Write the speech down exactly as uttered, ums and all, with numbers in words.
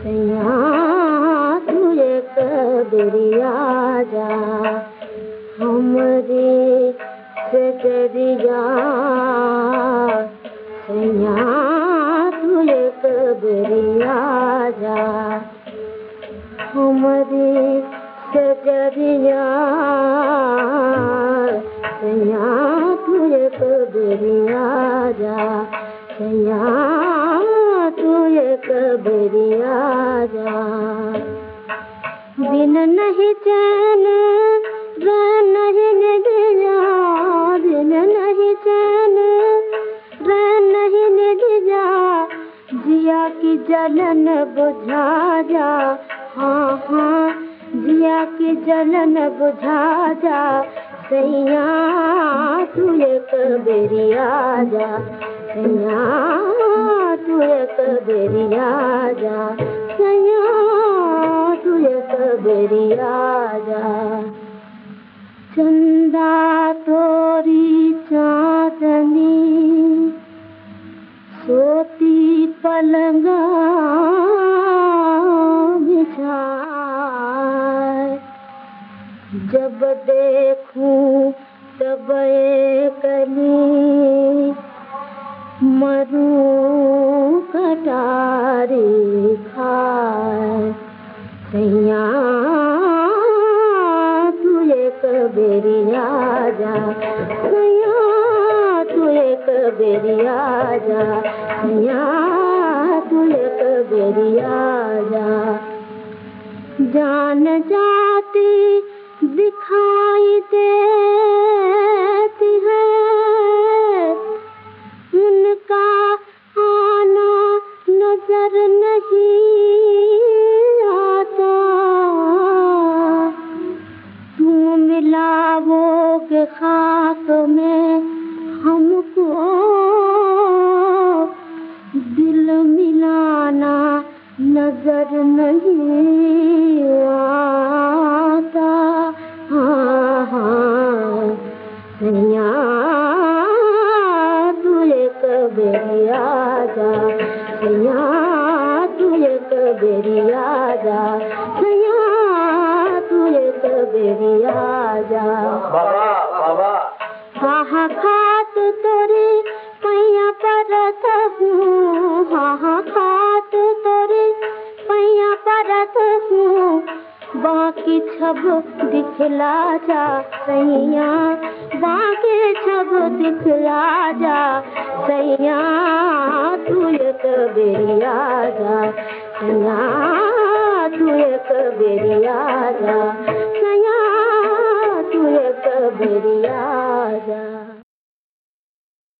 सैया तू एक बेरिया जा हमरे सजरिया सैया तू एक बेरिया जा हमरे सजरिया सैया तू एक बेरिया जा सैया तू एक बेरिया जा बिन नहीं चैन रह नहीं निदिया बिन नहीं चैन रह नहीं निदिया जिया की जलन बुझा जा हाँ हाँ जिया की जलन बुझा जा सैया तू एक बेरिया जा सैया तू एक बेरिया जा सैया तू एक बेरिया जा चंदा तोरी चांदनी सोती पलंगा बिछाए जब देखूं तब कली मरू कटारी खाए सैया तू एक बेरिया जा सैया तू एक बेरिया जा सैया तू एक बेरिया जा जान जाती दिखाई देती है उनका आना नजर नहीं आता तू मिलावोगे खाक में हमको दिल मिलाना नजर नहीं आता हाँ हाँ सैया तू एक बेरिया जा सैया तू एक बेरिया जा सैया तू एक बेरिया जा बाबा बाबा हाँ खात तोरी पैया परत हूँ हाँ खात तोरी पैया परत हूँ बाकी छब दिखला जा सैया बाकी छब दिखला जा सैया तू एक बेरिया जा सैया तू एक बेरिया जा